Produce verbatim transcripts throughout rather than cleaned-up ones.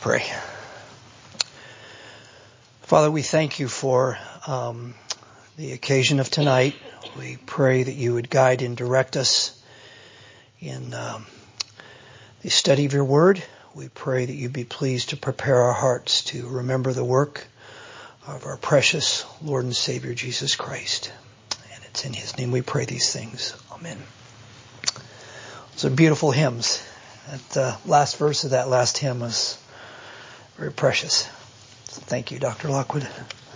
pray. Father, we thank you for um, the occasion of tonight. We pray that you would guide and direct us in um, the study of your word. We pray that you be pleased to prepare our hearts to remember the work of our precious Lord and Savior, Jesus Christ. And it's in his name we pray these things. Amen. Those are beautiful hymns. That uh, last verse of that last hymn is very precious. So thank you, Doctor Lockwood.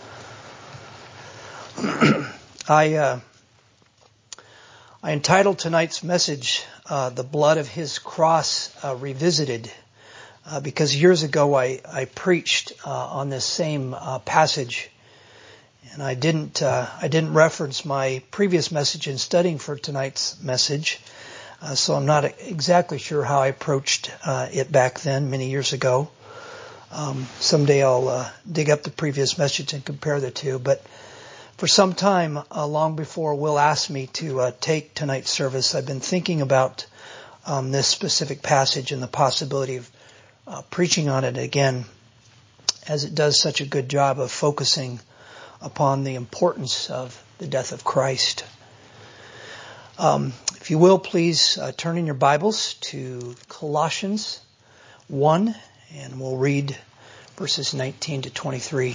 I uh, I entitled tonight's message, uh, The Blood of His Cross uh, Revisited, uh, because years ago I, I preached uh, on this same uh, passage, and I didn't uh, I didn't reference my previous message in studying for tonight's message, uh, so I'm not exactly sure how I approached uh, it back then, many years ago. Um, someday I'll uh, dig up the previous message and compare the two. But for some time, uh, long before Will asked me to uh, take tonight's service, I've been thinking about um, this specific passage and the possibility of uh, preaching on it again, as it does such a good job of focusing upon the importance of the death of Christ. Um, if you will, please uh, turn in your Bibles to Colossians one. And we'll read verses nineteen to twenty-three.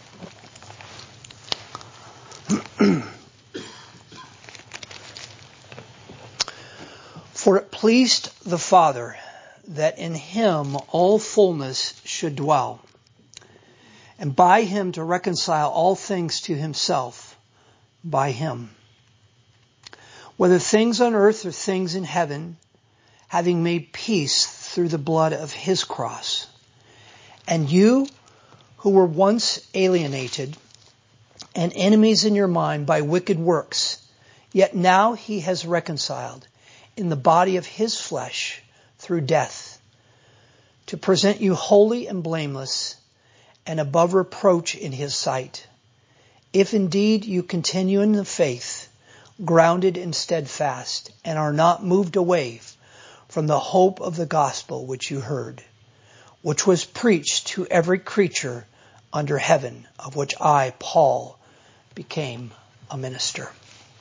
For it pleased the Father that in him all fullness should dwell, and by him to reconcile all things to himself, by him. Whether things on earth or things in heaven, having made peace through the blood of his cross. And you, who were once alienated and enemies in your mind by wicked works, yet now he has reconciled in the body of his flesh through death, to present you holy and blameless and above reproach in his sight, if indeed you continue in the faith, grounded and steadfast, and are not moved away from the hope of the gospel which you heard, which was preached to every creature under heaven, of which I, Paul, became a minister.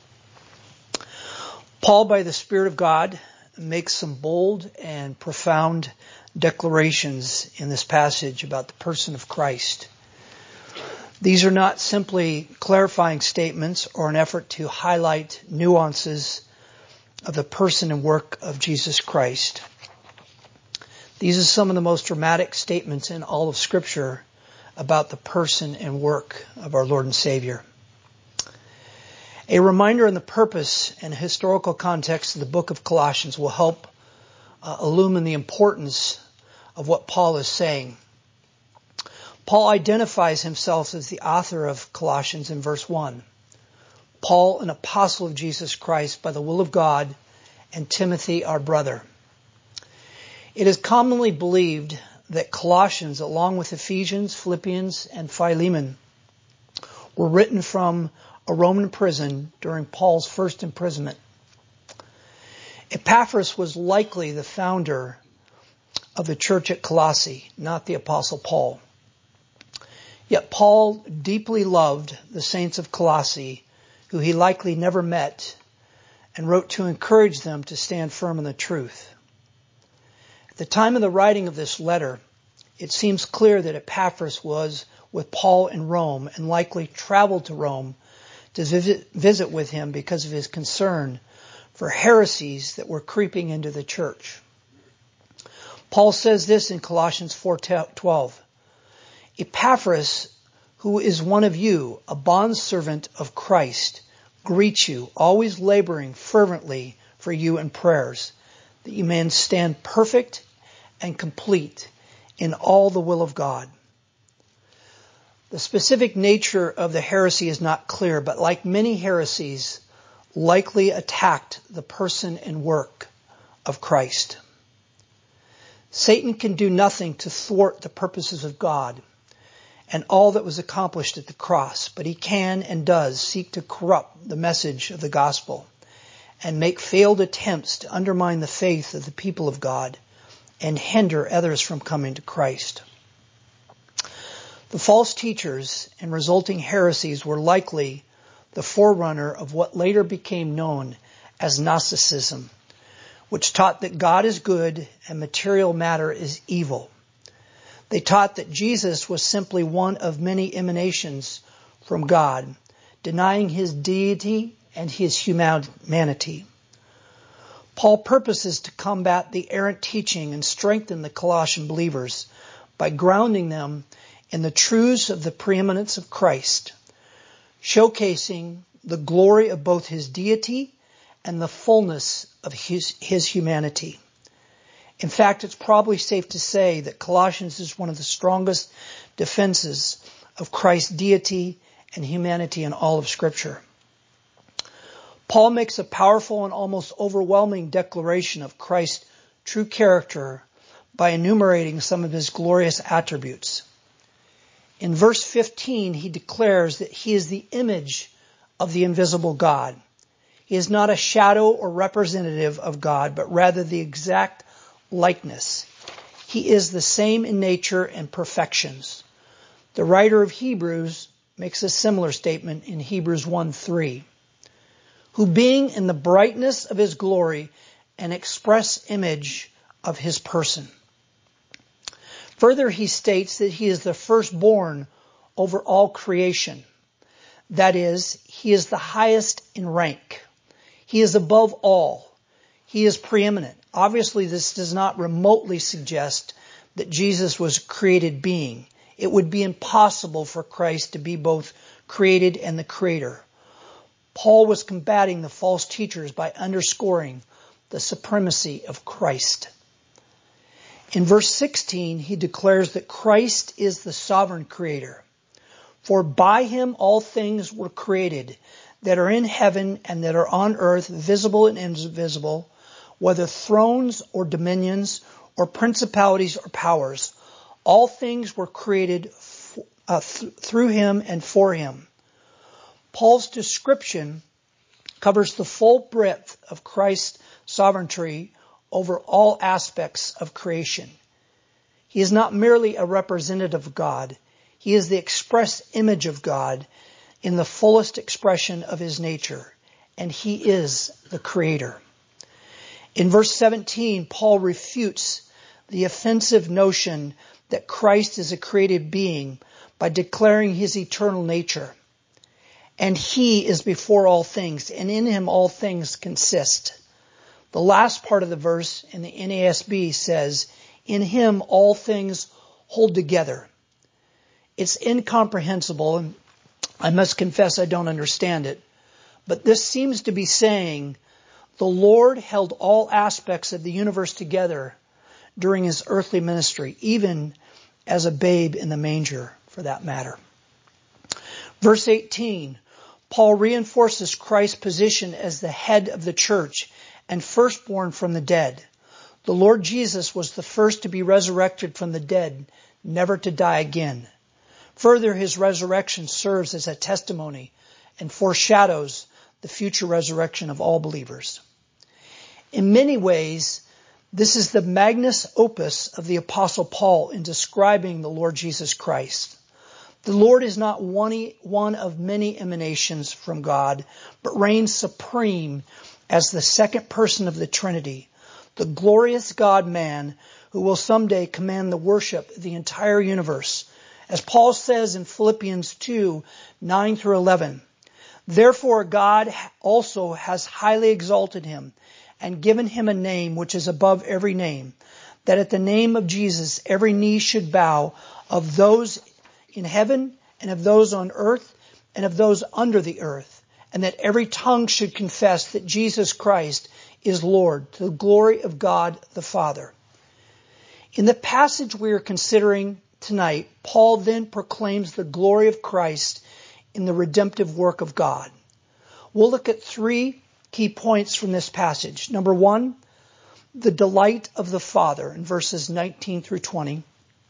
Paul, by the Spirit of God, makes some bold and profound declarations in this passage about the person of Christ. These are not simply clarifying statements or an effort to highlight nuances of the person and work of Jesus Christ. These are some of the most dramatic statements in all of Scripture about the person and work of our Lord and Savior. A reminder on the purpose and historical context of the book of Colossians will help uh, illumine the importance of what Paul is saying. Paul identifies himself as the author of Colossians in verse one. Paul, an apostle of Jesus Christ by the will of God, and Timothy, our brother. It is commonly believed that Colossians, along with Ephesians, Philippians, and Philemon, were written from a Roman prison during Paul's first imprisonment. Epaphras was likely the founder of the church at Colossae, not the apostle Paul. Yet Paul deeply loved the saints of Colossae, who he likely never met, and wrote to encourage them to stand firm in the truth. At the time of the writing of this letter, it seems clear that Epaphras was with Paul in Rome and likely traveled to Rome to visit, visit with him because of his concern for heresies that were creeping into the church. Paul says this in Colossians four twelve. Epaphras, who is one of you, a bondservant of Christ, greets you, always laboring fervently for you in prayers, that you may stand perfect and complete in all the will of God. The specific nature of the heresy is not clear, but like many heresies, likely attacked the person and work of Christ. Satan can do nothing to thwart the purposes of God and all that was accomplished at the cross, but he can and does seek to corrupt the message of the gospel and make failed attempts to undermine the faith of the people of God and hinder others from coming to Christ. The false teachers and resulting heresies were likely the forerunner of what later became known as Gnosticism, which taught that God is good and material matter is evil. They taught that Jesus was simply one of many emanations from God, denying his deity and his humanity. Paul purposes to combat the errant teaching and strengthen the Colossian believers by grounding them in the truths of the preeminence of Christ, showcasing the glory of both his deity and the fullness of his, his humanity. In fact, it's probably safe to say that Colossians is one of the strongest defenses of Christ's deity and humanity in all of Scripture. Paul makes a powerful and almost overwhelming declaration of Christ's true character by enumerating some of his glorious attributes. In verse fifteen, he declares that he is the image of the invisible God. He is not a shadow or representative of God, but rather the exact likeness. He is the same in nature and perfections. The writer of Hebrews makes a similar statement in Hebrews one three. Who being in the brightness of his glory, an express image of his person. Further, he states that he is the firstborn over all creation. That is, he is the highest in rank. He is above all. He is preeminent. Obviously, this does not remotely suggest that Jesus was a created being. It would be impossible for Christ to be both created and the creator. Paul was combating the false teachers by underscoring the supremacy of Christ. In verse sixteen, he declares that Christ is the sovereign creator. For by him all things were created that are in heaven and that are on earth, visible and invisible, whether thrones or dominions or principalities or powers. All things were created f- uh, th- through him and for him. Paul's description covers the full breadth of Christ's sovereignty over all aspects of creation. He is not merely a representative of God. He is the express image of God in the fullest expression of his nature, and he is the creator. In verse seventeen, Paul refutes the offensive notion that Christ is a created being by declaring his eternal nature. And he is before all things, and in him all things consist. The last part of the verse in the N A S B says, in him all things hold together. It's incomprehensible, and I must confess I don't understand it. But this seems to be saying the Lord held all aspects of the universe together during his earthly ministry, even as a babe in the manger, for that matter. Verse eighteen, Paul reinforces Christ's position as the head of the church and firstborn from the dead. The Lord Jesus was the first to be resurrected from the dead, never to die again. Further, his resurrection serves as a testimony and foreshadows the future resurrection of all believers. In many ways, this is the magnus opus of the Apostle Paul in describing the Lord Jesus Christ. The Lord is not one, one of many emanations from God, but reigns supreme as the second person of the Trinity, the glorious God-man who will someday command the worship of the entire universe. As Paul says in Philippians two, nine through eleven, therefore God also has highly exalted him and given him a name which is above every name, that at the name of Jesus every knee should bow, of those in heaven and of those on earth and of those under the earth, and that every tongue should confess that Jesus Christ is Lord, to the glory of God the Father. In the passage we are considering tonight, Paul then proclaims the glory of Christ in the redemptive work of God. We'll look at three key points from this passage. Number one, the delight of the Father in verses nineteen through twenty.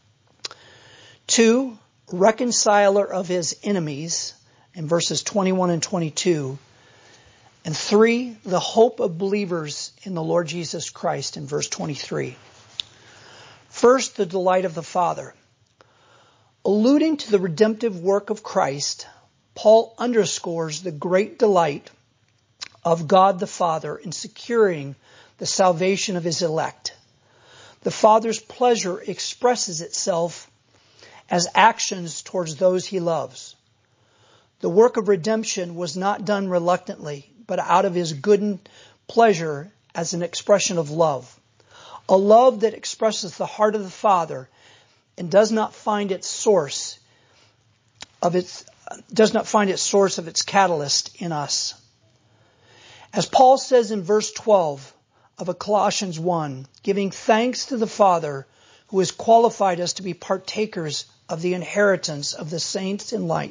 Two, reconciler of his enemies in verses twenty-one and twenty-two. And three, the hope of believers in the Lord Jesus Christ in verse twenty-three. First, the delight of the Father. Alluding to the redemptive work of Christ, Paul underscores the great delight of God the Father in securing the salvation of his elect. The Father's pleasure expresses itself as actions towards those he loves. The work of redemption was not done reluctantly, but out of his good pleasure as an expression of love. A love that expresses the heart of the Father and does not find its source of its does not find its source of its catalyst in us. As Paul says in verse twelve of Colossians one, giving thanks to the Father who has qualified us to be partakers of the inheritance of the saints in light.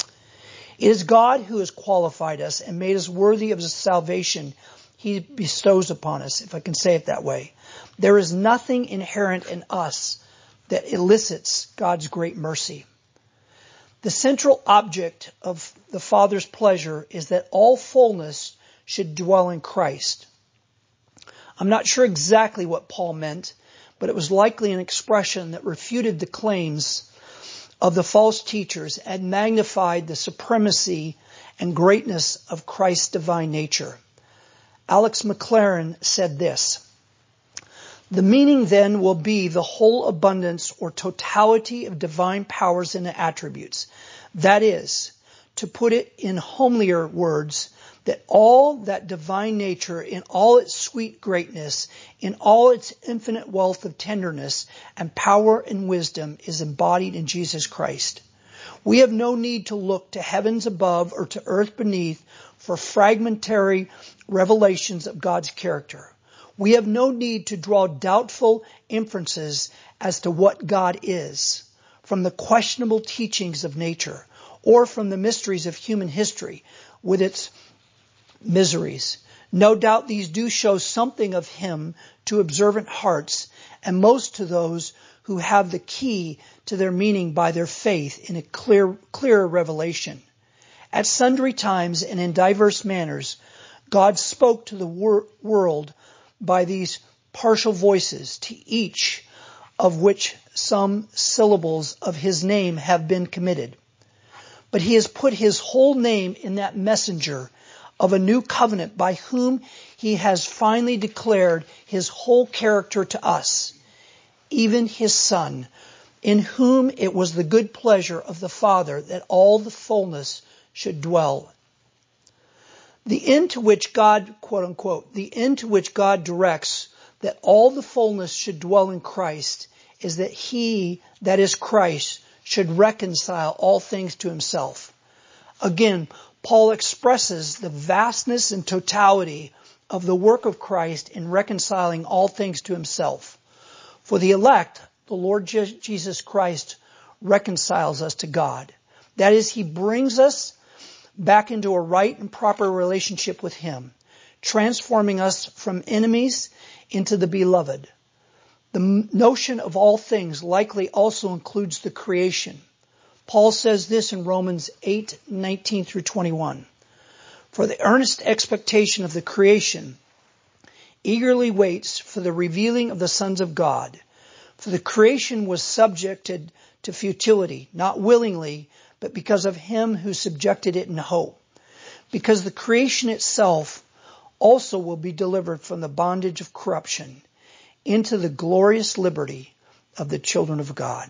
It is God who has qualified us and made us worthy of the salvation he bestows upon us, if I can say it that way. There is nothing inherent in us that elicits God's great mercy. The central object of the Father's pleasure is that all fullness should dwell in Christ. I'm not sure exactly what Paul meant, but it was likely an expression that refuted the claims of the false teachers and magnified the supremacy and greatness of Christ's divine nature. Alex McLaren said this: "The meaning then will be the whole abundance or totality of divine powers and attributes. That is, to put it in homelier words, that all that divine nature in all its sweet greatness, in all its infinite wealth of tenderness and power and wisdom is embodied in Jesus Christ. We have no need to look to heavens above or to earth beneath for fragmentary revelations of God's character. We have no need to draw doubtful inferences as to what God is from the questionable teachings of nature or from the mysteries of human history with its miseries. No doubt these do show something of him to observant hearts and most to those who have the key to their meaning by their faith in a clear, clearer revelation. At sundry times and in diverse manners, God spoke to the wor- world by these partial voices, to each of which some syllables of his name have been committed. But he has put his whole name in that messenger of a new covenant by whom he has finally declared his whole character to us, even his Son, in whom it was the good pleasure of the Father that all the fullness should dwell. The end to which God, quote unquote, the end to which God directs that all the fullness should dwell in Christ is that he, that is Christ, should reconcile all things to himself. Again, Paul expresses the vastness and totality of the work of Christ in reconciling all things to himself. For the elect, the Lord Jesus Christ reconciles us to God. That is, he brings us back into a right and proper relationship with him, transforming us from enemies into the beloved. The notion of all things likely also includes the creation. Paul says this in Romans eight, nineteen through twenty-one. For the earnest expectation of the creation eagerly waits for the revealing of the sons of God. For the creation was subjected to futility, not willingly, but because of him who subjected it in hope. Because the creation itself also will be delivered from the bondage of corruption into the glorious liberty of the children of God.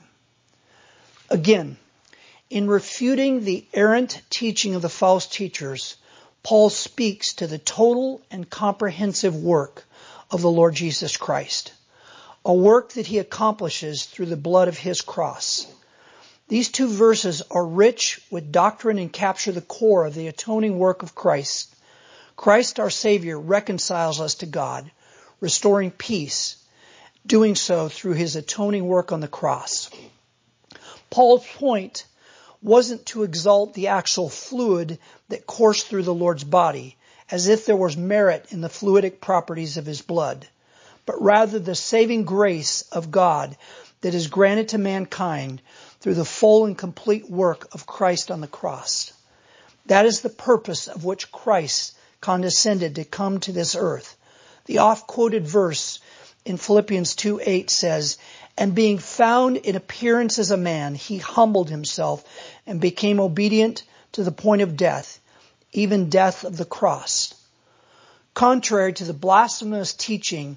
Again, in refuting the errant teaching of the false teachers, Paul speaks to the total and comprehensive work of the Lord Jesus Christ, a work that he accomplishes through the blood of his cross. These two verses are rich with doctrine and capture the core of the atoning work of Christ. Christ, our Savior, reconciles us to God, restoring peace, doing so through his atoning work on the cross. Paul's point wasn't to exalt the actual fluid that coursed through the Lord's body, as if there was merit in the fluidic properties of his blood, but rather the saving grace of God that is granted to mankind through the full and complete work of Christ on the cross. That is the purpose of which Christ condescended to come to this earth. The oft-quoted verse in Philippians two eight says, "And being found in appearance as a man, he humbled himself and became obedient to the point of death, even death of the cross." Contrary to the blasphemous teaching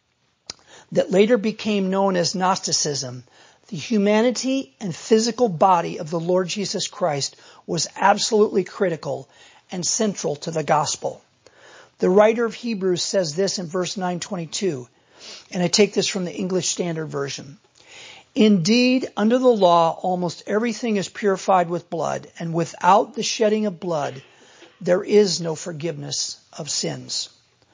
that later became known as Gnosticism, the humanity and physical body of the Lord Jesus Christ was absolutely critical and central to the gospel. The writer of Hebrews says this in verse nine twenty-two, and I take this from the English Standard Version. "Indeed, under the law, almost everything is purified with blood, and without the shedding of blood, there is no forgiveness of sins."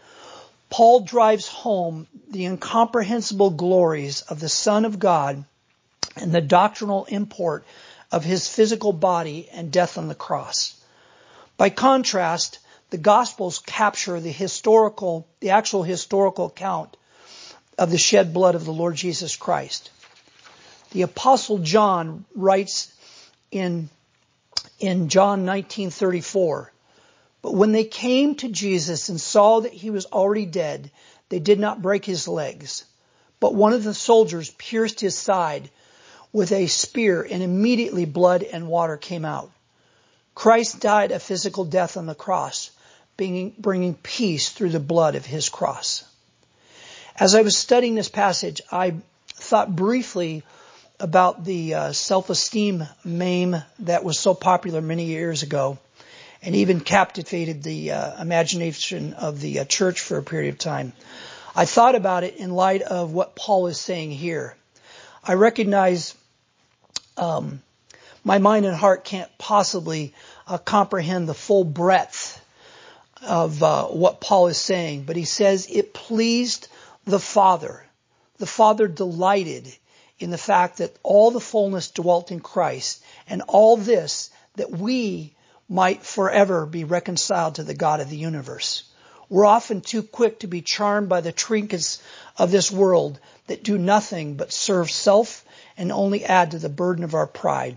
Paul drives home the incomprehensible glories of the Son of God and the doctrinal import of his physical body and death on the cross. By contrast, the Gospels capture the historical, the actual historical account of the shed blood of the Lord Jesus Christ. The Apostle John writes in, in John nineteen thirty-four, "But when they came to Jesus and saw that he was already dead, they did not break his legs. But one of the soldiers pierced his side with a spear, and immediately blood and water came out." Christ died a physical death on the cross, bringing, bringing peace through the blood of his cross. As I was studying this passage, I thought briefly about the uh, self-esteem meme that was so popular many years ago, and even captivated the uh, imagination of the uh, church for a period of time. I thought about it in light of what Paul is saying here. I recognize um, my mind and heart can't possibly uh, comprehend the full breadth of uh, what Paul is saying, but he says it pleased the Father. The Father delighted in the fact that all the fullness dwelt in Christ, and all this that we might forever be reconciled to the God of the universe. We're often too quick to be charmed by the trinkets of this world that do nothing but serve self and only add to the burden of our pride.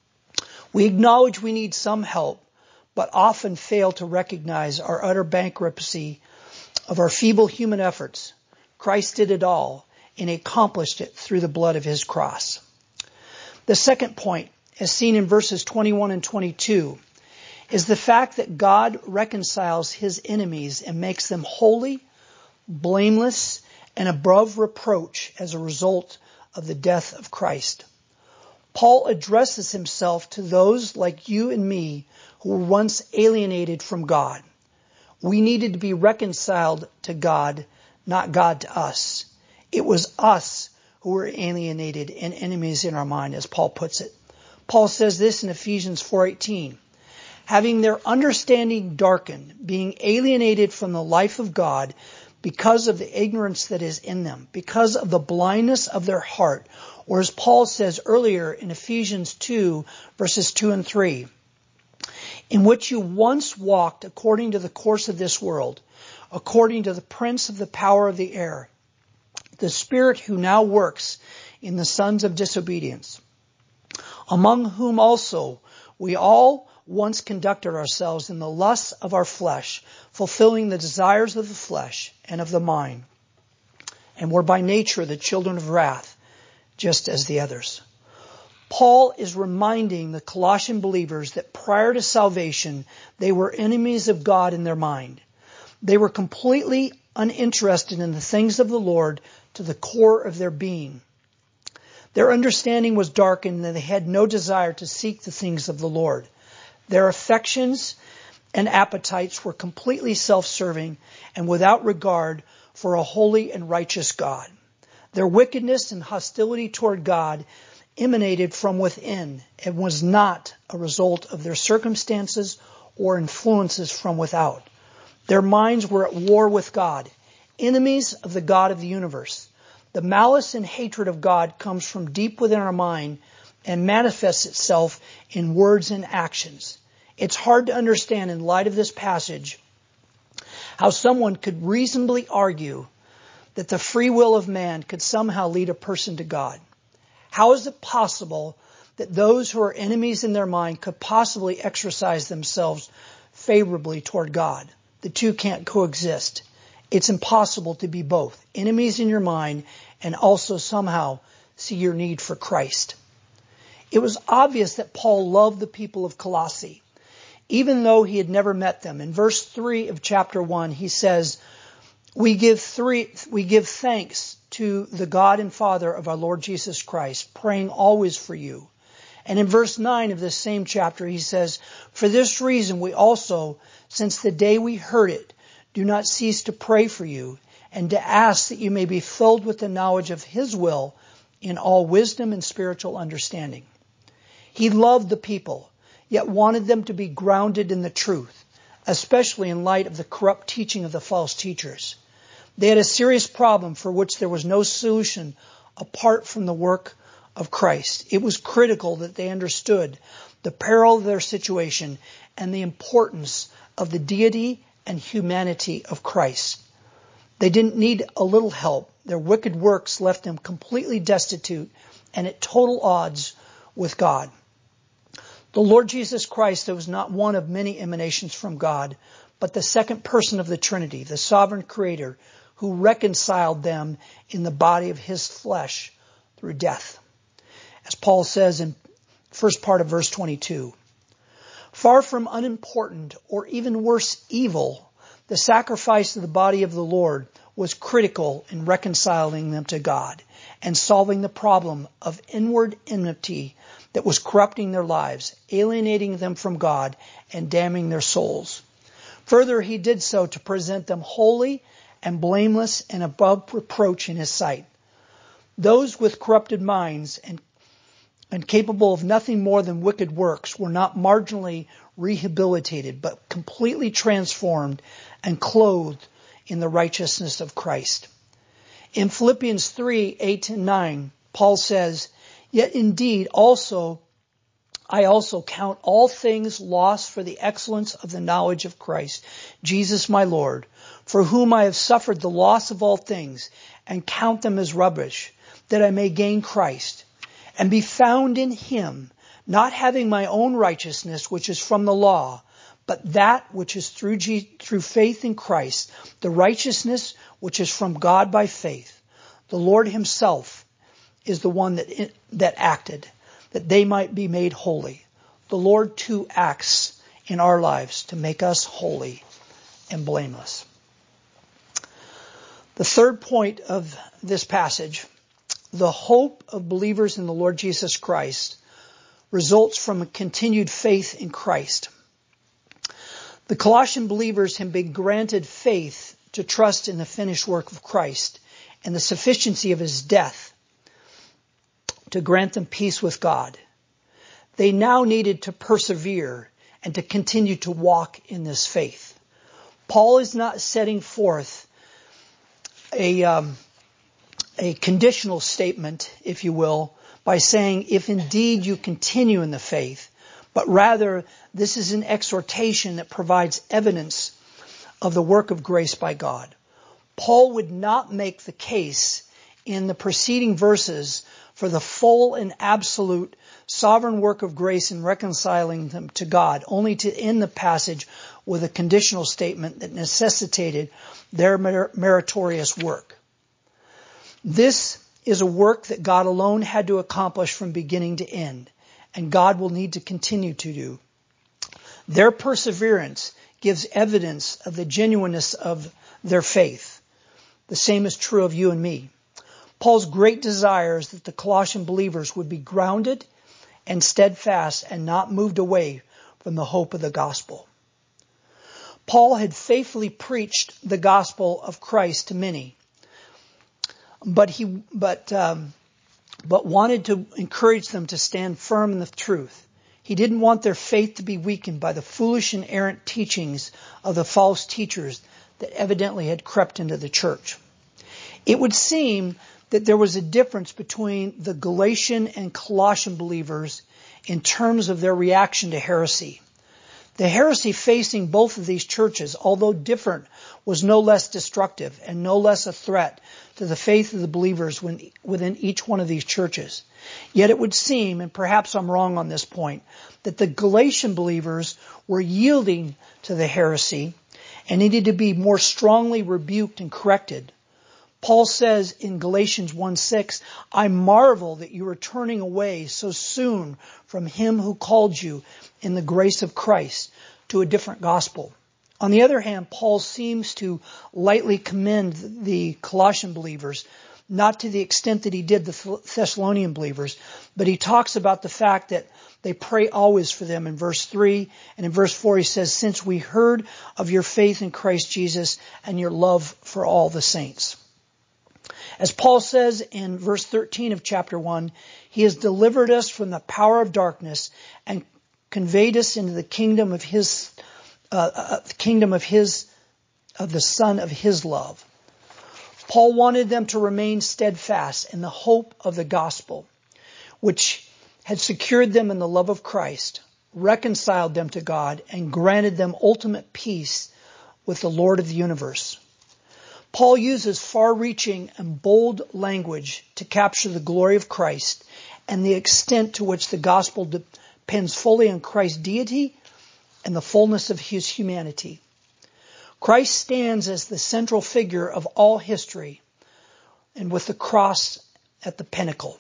We acknowledge we need some help, but often fail to recognize our utter bankruptcy of our feeble human efforts. Christ did it all, and he accomplished it through the blood of his cross. The second point, as seen in verses twenty-one and twenty-two, is the fact that God reconciles his enemies and makes them holy, blameless, and above reproach as a result of the death of Christ. Paul addresses himself to those like you and me who were once alienated from God. We needed to be reconciled to God, not God to us. It was us who were alienated and enemies in our mind, as Paul puts it. Paul says this in Ephesians four eighteen. "Having their understanding darkened, being alienated from the life of God because of the ignorance that is in them, because of the blindness of their heart." Or as Paul says earlier in Ephesians two, verses two and three, "In which you once walked according to the course of this world, according to the prince of the power of the air, the spirit who now works in the sons of disobedience, among whom also we all once conducted ourselves in the lusts of our flesh, fulfilling the desires of the flesh and of the mind, and were by nature the children of wrath, just as the others." Paul is reminding the Colossian believers that prior to salvation, they were enemies of God in their mind. They were completely uninterested in the things of the Lord to the core of their being. Their understanding was darkened, and they had no desire to seek the things of the Lord. Their affections and appetites were completely self-serving and without regard for a holy and righteous God. Their wickedness and hostility toward God emanated from within and was not a result of their circumstances or influences from without. Their minds were at war with God, enemies of the God of the universe. The malice and hatred of God comes from deep within our mind and manifests itself in words and actions. It's hard to understand in light of this passage how someone could reasonably argue that the free will of man could somehow lead a person to God. How is it possible that those who are enemies in their mind could possibly exercise themselves favorably toward God? The two can't coexist. It's impossible to be both, enemies in your mind and also somehow see your need for Christ. It was obvious that Paul loved the people of Colossae, even though he had never met them. In verse three of chapter one, he says, We give three, we give thanks to the God and Father of our Lord Jesus Christ, praying always for you. And in verse nine of this same chapter, he says, For this reason we also, since the day we heard it, do not cease to pray for you and to ask that you may be filled with the knowledge of His will in all wisdom and spiritual understanding. He loved the people, yet wanted them to be grounded in the truth, especially in light of the corrupt teaching of the false teachers. They had a serious problem for which there was no solution apart from the work of Christ. It was critical that they understood the peril of their situation and the importance of the deity and humanity of Christ. They didn't need a little help. Their wicked works left them completely destitute and at total odds with God. The Lord Jesus Christ was not one of many emanations from God, but the second person of the Trinity, the sovereign Creator, who reconciled them in the body of His flesh through death. As Paul says in the first part of verse twenty-two, far from unimportant or even worse evil, the sacrifice of the body of the Lord was critical in reconciling them to God and solving the problem of inward enmity that was corrupting their lives, alienating them from God, and damning their souls. Further, He did so to present them holy and blameless and above reproach in His sight. Those with corrupted minds and and capable of nothing more than wicked works were not marginally rehabilitated, but completely transformed and clothed in the righteousness of Christ. In Philippians three, eight and nine, Paul says, Yet indeed also, I also count all things lost for the excellence of the knowledge of Christ, Jesus my Lord, for whom I have suffered the loss of all things, and count them as rubbish, that I may gain Christ, and be found in Him, not having my own righteousness, which is from the law, but that which is through G- through faith in Christ, the righteousness which is from God by faith. The Lord Himself is the one that that acted, that they might be made holy. The Lord too acts in our lives to make us holy and blameless. The third point of this passage, the hope of believers in the Lord Jesus Christ, results from a continued faith in Christ. The Colossian believers have been granted faith to trust in the finished work of Christ and the sufficiency of His death to grant them peace with God. They now needed to persevere and to continue to walk in this faith. Paul is not setting forth a, um, a conditional statement, if you will, by saying, if indeed you continue in the faith, but rather this is an exhortation that provides evidence of the work of grace by God. Paul would not make the case in the preceding verses for the full and absolute sovereign work of grace in reconciling them to God, only to end the passage with a conditional statement that necessitated their mer- meritorious work. This is a work that God alone had to accomplish from beginning to end, and God will need to continue to do. Their perseverance gives evidence of the genuineness of their faith. The same is true of you and me. Paul's great desire is that the Colossian believers would be grounded and steadfast and not moved away from the hope of the gospel. Paul had faithfully preached the gospel of Christ to many, but he but um, but wanted to encourage them to stand firm in the truth. He didn't want their faith to be weakened by the foolish and errant teachings of the false teachers that evidently had crept into the church. It would seem that there was a difference between the Galatian and Colossian believers in terms of their reaction to heresy. The heresy facing both of these churches, although different, was no less destructive and no less a threat to the faith of the believers within each one of these churches. Yet it would seem, and perhaps I'm wrong on this point, that the Galatian believers were yielding to the heresy and needed to be more strongly rebuked and corrected. Paul says in Galatians one six, I marvel that you are turning away so soon from him who called you in the grace of Christ to a different gospel. On the other hand, Paul seems to lightly commend the Colossian believers, not to the extent that he did the Thessalonian believers, but he talks about the fact that they pray always for them in verse three, and in verse four he says, since we heard of your faith in Christ Jesus and your love for all the saints. As Paul says in verse thirteen of chapter one, he has delivered us from the power of darkness and conveyed us into the kingdom of his, uh, uh, kingdom of his, of the Son of his love. Paul wanted them to remain steadfast in the hope of the gospel, which had secured them in the love of Christ, reconciled them to God, and granted them ultimate peace with the Lord of the universe. Paul uses far-reaching and bold language to capture the glory of Christ and the extent to which the gospel depends fully on Christ's deity and the fullness of his humanity. Christ stands as the central figure of all history, and with the cross at the pinnacle.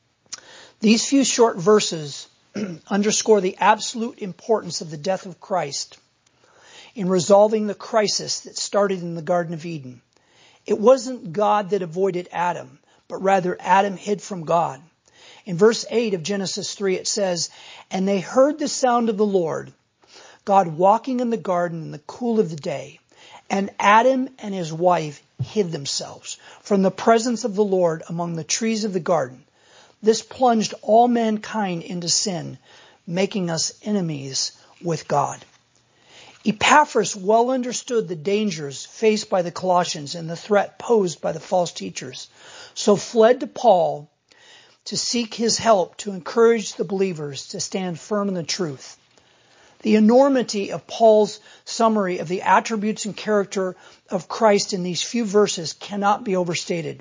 These few short verses underscore the absolute importance of the death of Christ in resolving the crisis that started in the Garden of Eden. It wasn't God that avoided Adam, but rather Adam hid from God. In verse eight of Genesis three it says, and they heard the sound of the Lord, God walking in the garden in the cool of the day, and Adam and his wife hid themselves from the presence of the Lord among the trees of the garden. This plunged all mankind into sin, making us enemies with God. Epaphras well understood the dangers faced by the Colossians and the threat posed by the false teachers, so fled to Paul to seek his help to encourage the believers to stand firm in the truth. The enormity of Paul's summary of the attributes and character of Christ in these few verses cannot be overstated.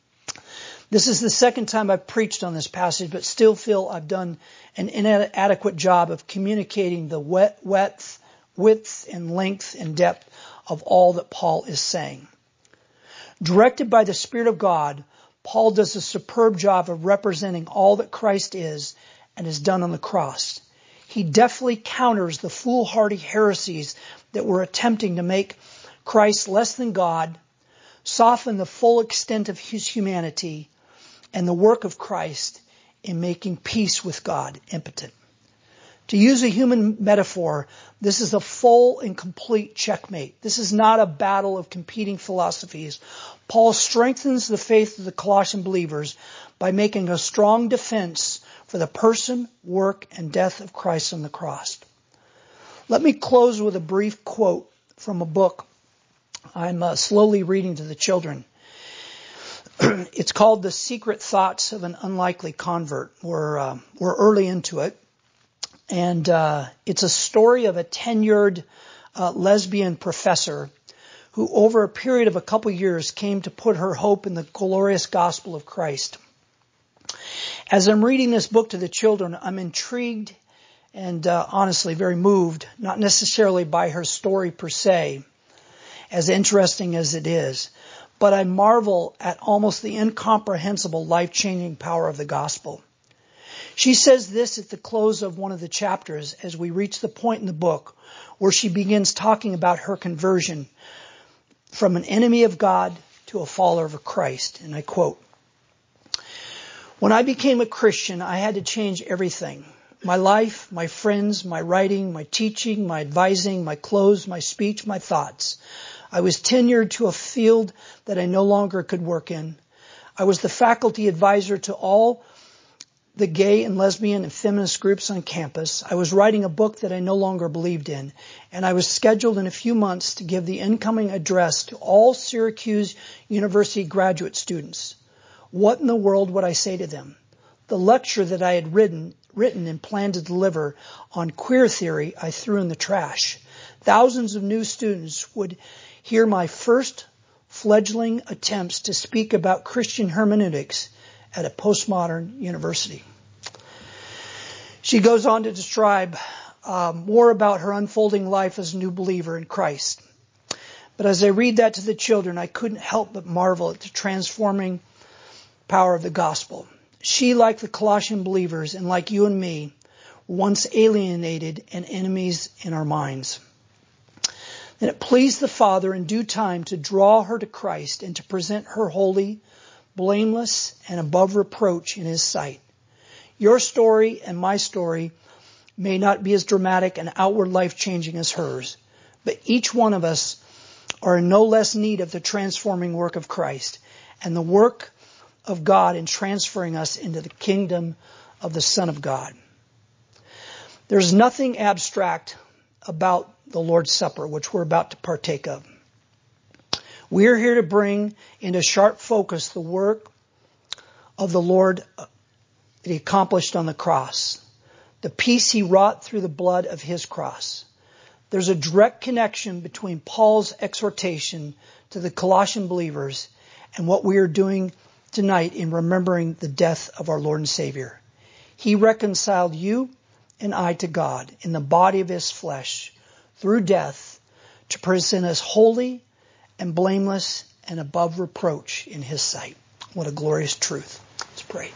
This is the second time I've preached on this passage, but still feel I've done an inadequate job of communicating the width, width and length and depth of all that Paul is saying. Directed by the Spirit of God, Paul does a superb job of representing all that Christ is and has done on the cross. He deftly counters the foolhardy heresies that were attempting to make Christ less than God, soften the full extent of his humanity, and the work of Christ in making peace with God impotent. To use a human metaphor, this is a full and complete checkmate. This is not a battle of competing philosophies. Paul strengthens the faith of the Colossian believers by making a strong defense for the person, work, and death of Christ on the cross. Let me close with a brief quote from a book I'm uh, slowly reading to the children. It's called The Secret Thoughts of an Unlikely Convert. We're, uh, we're early into it. And uh, it's a story of a tenured uh, lesbian professor who over a period of a couple years came to put her hope in the glorious gospel of Christ. As I'm reading this book to the children, I'm intrigued and uh, honestly very moved, not necessarily by her story per se, as interesting as it is, but I marvel at almost the incomprehensible life-changing power of the gospel. She says this at the close of one of the chapters as we reach the point in the book where she begins talking about her conversion from an enemy of God to a follower of Christ. And I quote, when I became a Christian, I had to change everything. My life, my friends, my writing, my teaching, my advising, my clothes, my speech, my thoughts. I was tenured to a field that I no longer could work in. I was the faculty advisor to all the gay and lesbian and feminist groups on campus. I was writing a book that I no longer believed in, and I was scheduled in a few months to give the incoming address to all Syracuse University graduate students. What in the world would I say to them? The lecture that I had written, written and planned to deliver on queer theory, I threw in the trash. Thousands of new students would hear my first fledgling attempts to speak about Christian hermeneutics at a postmodern university. She goes on to describe uh, more about her unfolding life as a new believer in Christ. But as I read that to the children, I couldn't help but marvel at the transforming power of the gospel. She, like the Colossian believers and like you and me, once alienated and enemies in our minds. Then it pleased the Father in due time to draw her to Christ and to present her holy, blameless, and above reproach in His sight. Your story and my story may not be as dramatic and outward life-changing as hers, but each one of us are in no less need of the transforming work of Christ and the work of God in transferring us into the kingdom of the Son of God. There's nothing abstract about the Lord's Supper, which we're about to partake of. We are here to bring into sharp focus the work of the Lord that He accomplished on the cross, the peace He wrought through the blood of His cross. There's a direct connection between Paul's exhortation to the Colossian believers and what we are doing tonight in remembering the death of our Lord and Savior. He reconciled you and I to God in the body of His flesh through death to present us holy and blameless and above reproach in His sight. What a glorious truth. Let's pray.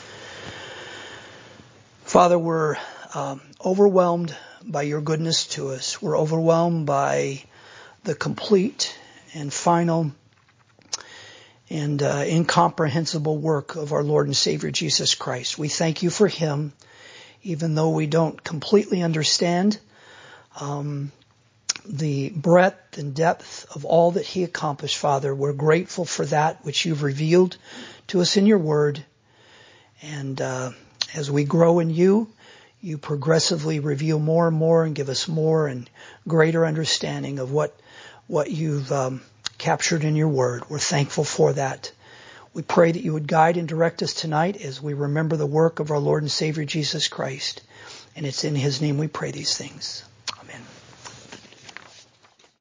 Father, we're um, overwhelmed by your goodness to us. We're overwhelmed by the complete and final and uh, incomprehensible work of our Lord and Savior Jesus Christ. We thank you for Him, even though we don't completely understand um, the breadth and depth of all that He accomplished, Father. We're grateful for that which you've revealed to us in your word. And uh, as we grow in you, you progressively reveal more and more and give us more and greater understanding of what what you've um, captured in your word. We're thankful for that. We pray that you would guide and direct us tonight as we remember the work of our Lord and Savior Jesus Christ. And it's in His name we pray these things.